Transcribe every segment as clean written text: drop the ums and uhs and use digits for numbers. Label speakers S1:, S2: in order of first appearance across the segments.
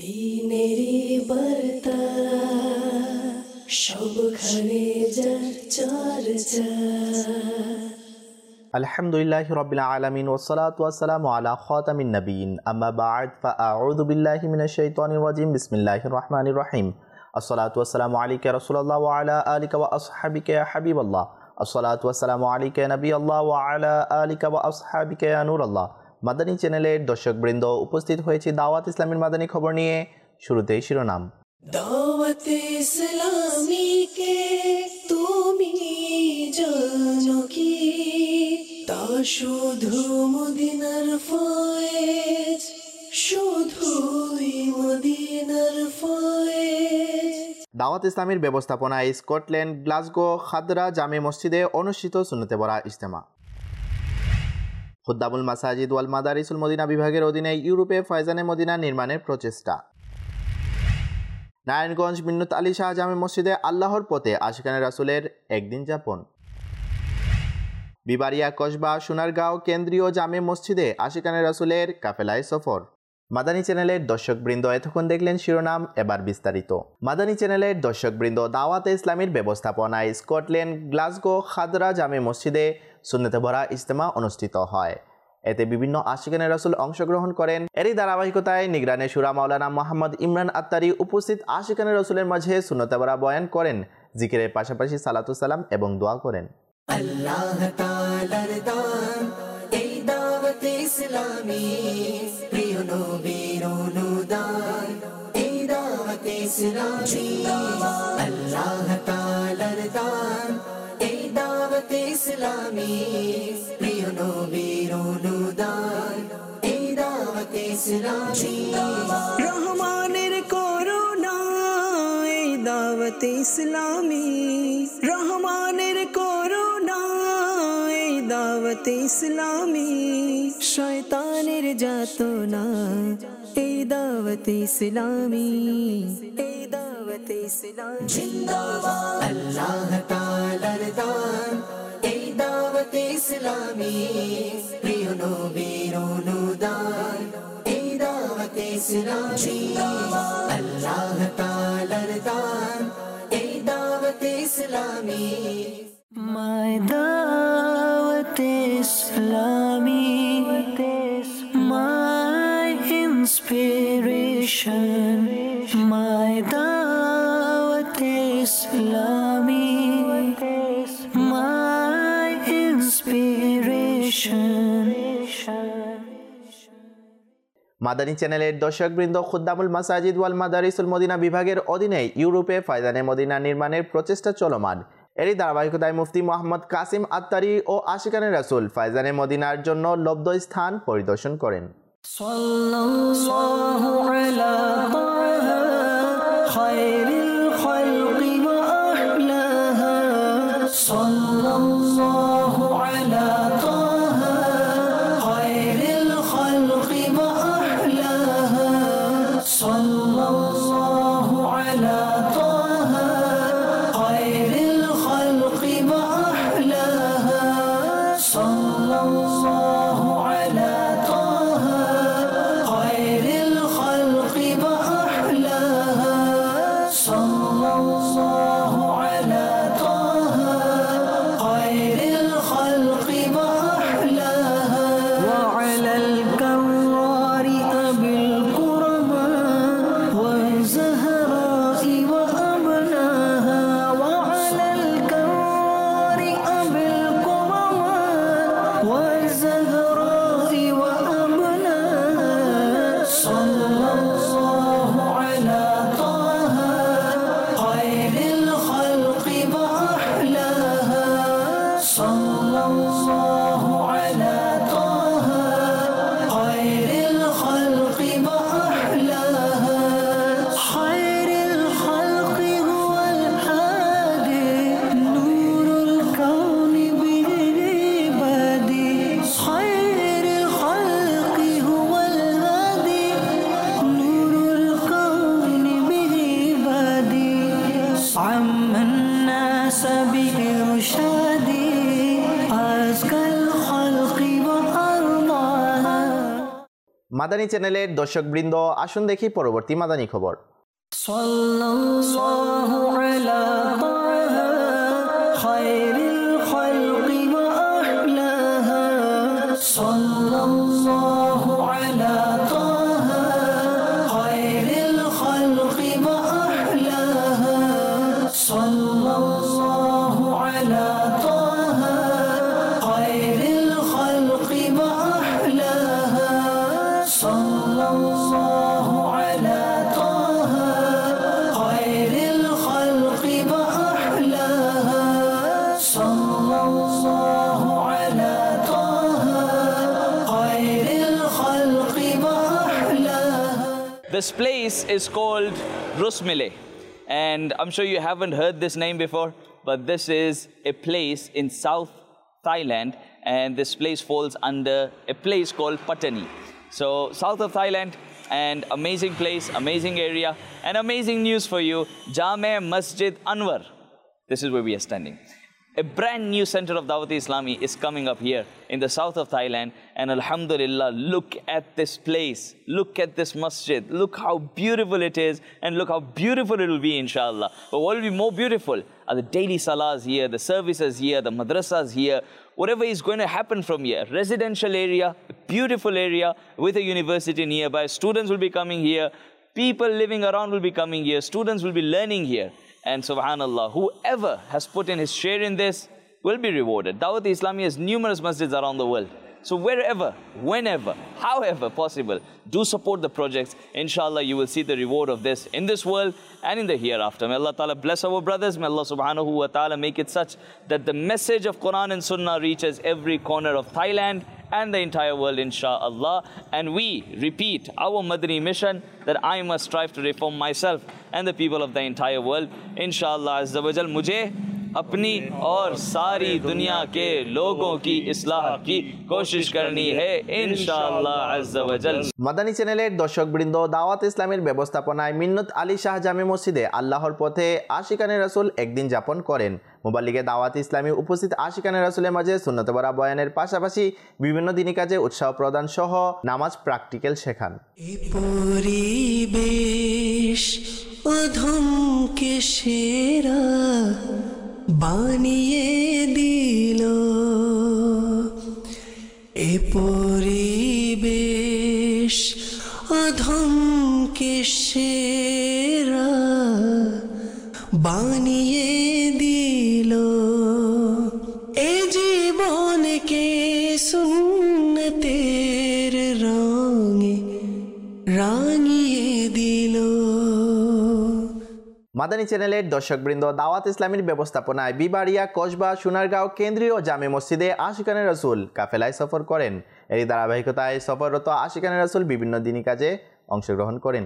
S1: দিনেরি বার্তা সবখানে যার চর্চা।
S2: আলহামদুলিল্লাহি রাব্বিল আলামিন ওয়াসসালাতু ওয়াসসালামু আলা খাতামিন নাবিয়িন আম্মা বা'দ ফাআউযু বিল্লাহি মিনাশ শাইতানির রাজিম বিসমিল্লাহির রহমানির রহিম। আসসালাতু ওয়াসসালামু আলাইকা ইয়া রাসূলুল্লাহ ওয়া আলা আলিকা ওয়া আসহাবিকা ইয়া হাবিবাল্লাহ। আসসালাতু ওয়াসসালামু আলাইকা ইয়া নবিয়াল্লাহ ওয়া আলা আলিকা ওয়া আসহাবিকা ইয়া নূরাল্লাহ। মাদানী চ্যানেলের দর্শকবৃন্দ, উপস্থিত হয়েছে দাওয়াত ইসলামের মাদানী খবর নিয়ে। শুরুতেই শিরোনাম।
S1: দাওয়াত ইসলামীকে তুমি জানো কি, তা শুধু মদিনার ফয়েজ, শুধুই মদিনার ফয়েজ।
S2: দাওয়াত ইসলামের ব্যবস্থাপনায় স্কটল্যান্ড গ্লাসগো খাদরা জামে মসজিদে অনুষ্ঠিত সুন্নতে বরা ইজতেমা। খুদ্দামুল মাসাজিদ ওয়াল মাদারিসুল মদিনা বিভাগের অধীনে ইউরোপে ফয়জানে মদিনা নির্মাণের প্রচেষ্টা। নারায়ণগঞ্জ মিন্নত আলী শাহ জামে মসজিদে আল্লাহর পথে আশিকানে রাসূলের একদিন যাপন। বিবারিয়া কসবা সোনারগাঁও কেন্দ্রীয় জামে মসজিদে আশিকানে রাসূলের কাফেলায় সফর। মাদানী চ্যানেলের দর্শকবৃন্দ, এতক্ষণ দেখলেন শিরোনাম, এবার বিস্তারিত। মাদানী চ্যানেলের দর্শকবৃন্দ, দাওয়াতে ইসলামের ব্যবস্থাপনায় স্কটল্যান্ড গ্লাসগো খাদরা জামে মসজিদে সুন্নতে ভরা ইজতেমা অনুষ্ঠিত হয়। এতে বিভিন্ন আশিকানে রাসূল অংশগ্রহণ করেন। এরই ধারাবাহিকতায় নিগরানে শুরা মাওলানা মোহাম্মদ ইমরান আত্তারি উপস্থিত আশিকানে রাসূলের মাঝে সুন্নতে ভরা বয়ান করেন, জিকিরের পাশাপাশি সালাতু সালাম এবং দোয়া করেন।
S1: আল্লাহ তাআলার দান এই দাওয়াত ইসলামী, প্রিয় নবীর অনুদান এই দাওয়াত ইসলামী। আল্লাহ তাআলার দান এই দাওয়াত ইসলামী, প্রিয় নবীর অনুদান এই দাওয়াত ইসলামী। রহমানের করুণা এই দাওয়াত ইসলামী, রহমানের করুণা এই দাওয়াত ইসলামী। শয়তানের যাতনা এই দাওয়াত ইসলামী, এই দাওয়াত ইসলামী। জিন্দাবাদ আল্লাহ তাআলার দান এই দাওয়াত ইসলামী, প্রিয় নবীর অনুদান এই দাওয়াত ইসলামী। আল্লাহ তাআলার দান এই দাওয়াত ইসলামী। My দাওয়াত ইসলামী, my inspiration, my দাওয়াত ইসলামী, my inspiration.
S2: মাদানী চ্যানেলের দর্শকবৃন্দ, খুদ্দামুল মাসাজিদ ওয়াল মাদারিসুল মদিনা বিভাগের অধীনে ইউরোপে ফয়জানে মদিনা নির্মাণের প্রচেষ্টা চলমান। এরই ধারাবাহিকতায় মুফতি মোহাম্মদ কাসিম আত্তারি ও আশিকানে রাসূল ফয়জানে মদিনার জন্য লব্ধ স্থান পরিদর্শন করেন।
S1: সাল্লাল্লাহু আলা তাহা খায়রিল খালকি ওয়া আহলাহা, সাল্লাল্লাহু আলা তাহা খায়রিল খালকি ওয়া আহলাহা, সাল্লাল্লাহু আলা তাহা খায়রিল খালকি ওয়া আহলাহা, সাল্লাল্লাহু আলা তাহা খায়রিল খালকি ওয়া আহলাহা, সাল্লাল্লাহু আলা তাহা খায়রিল খালকি ওয়া আহলাহা। ওয়া আলাল কাররারি আবিল কুরমা
S2: মাদানী চ্যানেলের দর্শকবৃন্দ, আসুন দেখি পরবর্তী মাদানী খবর।
S1: সাল্লাল্লাহু আলা তাহা খায়রিল খালকি ওয়া আহলাহা সাল্লাল্লাহু আলা তাহা খায়রিল খালকি ওয়া আহলাহা সাল্লাল্লাহু আলা তাহা খায়রিল খালকি ওয়া আহলাহা সাল্লাল্লাহু আলা
S3: This place is called Rusmile, and I'm sure you haven't heard this name before, but this is a place in South Thailand, and this place falls under a place called Pattani. So south of Thailand, and amazing place, amazing area, and amazing news for you, Jame Masjid Anwar. This is where we are standing. A brand new center of Dawat Islami is coming up here in the south of Thailand, and alhamdulillah, look at this place, look at this masjid, look how beautiful it is, and look how beautiful it will be, inshallah. But what will be more beautiful are the daily salahs here, the services here, the madrasas here, whatever is going to happen from here. Residential area, a beautiful area with a university nearby, students will be coming here, people living around will be coming here, students will be learning here. And subhanallah, whoever has put in his share in this will be rewarded. Dawat Islami has numerous masjids around the world. So wherever, whenever, however possible, do support the projects. Inshallah, you will see the reward of this in this world and in the hereafter. May Allah Ta'ala bless our brothers. May Allah Subhanahu wa Ta'ala make it such that the message of Quran and Sunnah reaches every corner of Thailand and the entire world, inshallah. And we repeat our Madani mission that I must strive to reform myself and the people of the entire world. Inshallah Azza wa Jal, mujhe अपनी और सारी दुनिया के लोगों की इस्लाह की कोशिश करनी है इंशाअल्लाह अज़्ज़ा व जल।
S2: মাদানী চ্যানেলের দর্শকবৃন্দ, দাওয়াত ইসলামের ব্যবস্থাপনায় মিন্নত আলী শাহ জামে মসজিদে আল্লাহর পথে আশিকানে রাসূল একদিন যাপন করেন। মুবাল্লিগে দাওয়াত ইসলামী উপস্থিত আশিকানে রাসূলের মাঝে সুন্নত ভরা বয়ানের পাশাপাশি বিভিন্ন দিনী কাজে উৎসাহ প্রদান সহ নামাজ প্র্যাকটিক্যাল শেখান।
S1: পরিবেশ অধমকে সেরা বানিয়ে দিল, এ পরিবেশ অধমকে সেরা বানিয়ে দিল, এ জীবনকে সুন্নতের রঙে রাঙিয়ে দিল।
S2: মাদানী চ্যানেলের দর্শকবৃন্দ, দাওয়াত ইসলামীর ব্যবস্থাপনায় বিবাড়িয়া, কসবা, সোনারগাঁও কেন্দ্রীয় জামে মসজিদে আশিকানে রাসূল কাফেলায় সফর করেন। এরই ধারাবাহিকতায় সফররত আশিকানে রাসূল বিভিন্ন দিনী কাজে অংশগ্রহণ করেন।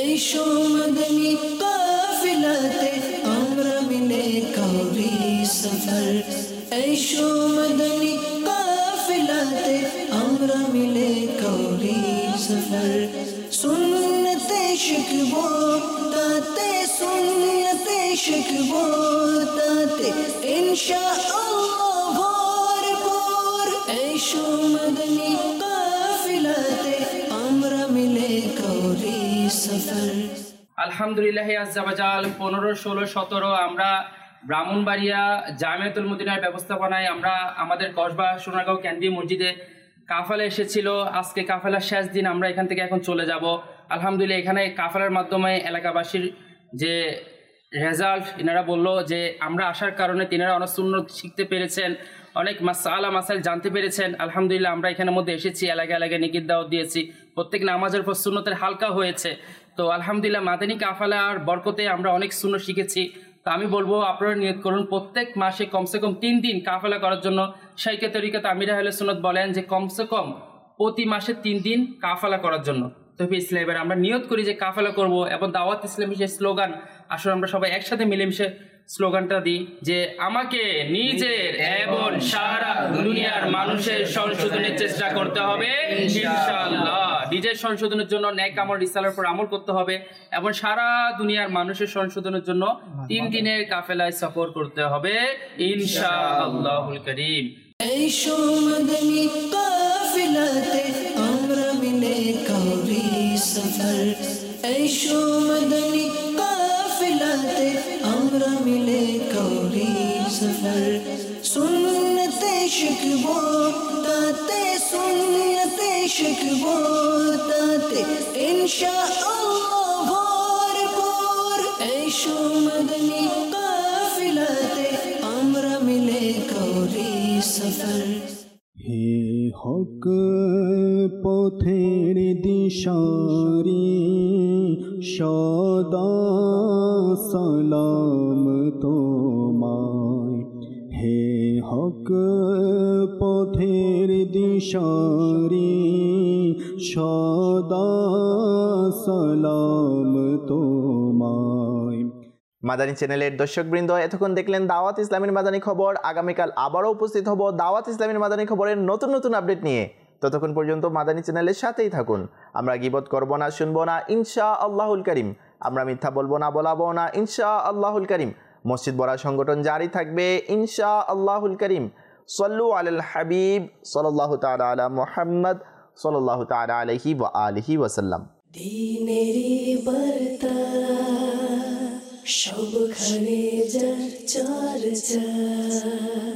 S1: সুন্নতে শিখবো তাতে, সুন্নতে শিখবো তাতে ইনশাআল্লাহ ভরপুর। এসো মদনী কাফিলাতে আমরা মিলে করি সফর।
S4: আলহামদুলিল্লাহ আজ্জা ওয়াজাল 15, 16, 17 আমরা ব্রাহ্মণবাড়িয়া জামিয়াতুল মদিনার ব্যবস্থাপনায় আমরা আমাদের কসবা সোনারগাঁও কেন্দ্রীয় মসজিদে কাফেলা এসেছিল। আজকে কাফেলার শেষ দিন, আমরা এখান থেকে এখন চলে যাব। আলহামদুলিল্লাহ এখানে কাফেলার মাধ্যমে এলাকাবাসীর যে রেজাল্ট, এনারা বললো যে আমরা আসার কারণে তিনারা অনেক সুন্নত শিখতে পেরেছেন, অনেক মাসালা মাসাইল জানতে পেরেছেন। আলহামদুলিল্লাহ আমরা এখানের মধ্যে এসেছি, এলাকায় এলাকায় নিকির দাওয়াত দিয়েছি, প্রত্যেক নামাজের পর সুন্নতের হালকা হয়েছে। তো আলহামদুলিল্লাহ মাদানী কাফেলার বরকতে আমরা অনেক সুন্নত শিখেছি। তো আমি বলবো আপনারা নিয়ত করুন প্রত্যেক মাসে কমসে কম 3 দিন কাফেলা করার জন্য। শাইখে তরিকত আমির আহলে সুন্নাত বলেন যে কমসে কম প্রতি মাসে 3 দিন কাফেলা করার জন্য। তো ইসলামের আমরা নিয়ত করি যে কাফেলা করব, এবং দাওয়াত ইসলামী যে স্লোগান, আসলে আমরা সবাই একসাথে মিলেমিশে স্লোগানটা দিই যে আমাকে নিজের এবং সারা দুনিয়ার মানুষের সংশোধনের চেষ্টা করতে হবে ইনশাআল্লাহ। নিজের সংশোধনের জন্য নেক আমল রিসালার উপর আমল করতে হবে, এবং সারা দুনিয়ার মানুষের সংশোধনের জন্য 3 দিনের কাফেলায় সফর করতে হবে ইনশাআল্লাহুল কারীম।
S1: এসো মদনী কাফিলাতে আমরা মিলে सफर ऐशो मदनी काफिलाते আমরা মিলে করি সফর সুন্নতে শিখবো তাতে সুন্নতে শিখবো তাতে ইনশাআল্লাহ ভরপুর ऐशो मदनी काफिलाते আমরা মিলে করি সফর
S5: হে হক পথের দিশারি সদা সালাম তোমায় হে হক পথের দিশারি সদা সালাম তোমায়।
S2: মাদানী চ্যানেলের দর্শকবৃন্দ, এতক্ষণ দেখলেন দাওয়াত ইসলামের মাদানী খবর। আগামীকাল আবারও উপস্থিত হব দাওয়াত ইসলামের মাদানী খবরের নতুন নতুন আপডেট নিয়ে। ততক্ষণ পর্যন্ত মাদানী চ্যানেলের সাথেই থাকুন। আমরা গীবত করব না, শুনবো না, ইনশাআল্লাহুল কারীম। আমরা মিথ্যা বলবো না, বলাবো না, ইনশাআল্লাহুল কারীম। মসজিদ বড়া সংগঠন জারি থাকবে ইনশাআল্লাহুল কারীম। সাল্লু আলাল হাবিব সাল্লাল্লাহু তাআলা আলা মুহাম্মদ সাল্লাল্লাহু তাআলা আলাইহি ওয়া আলিহি ওয়া সাল্লাম।
S1: দিনেরি বার্তা সবখানে যার চর্চা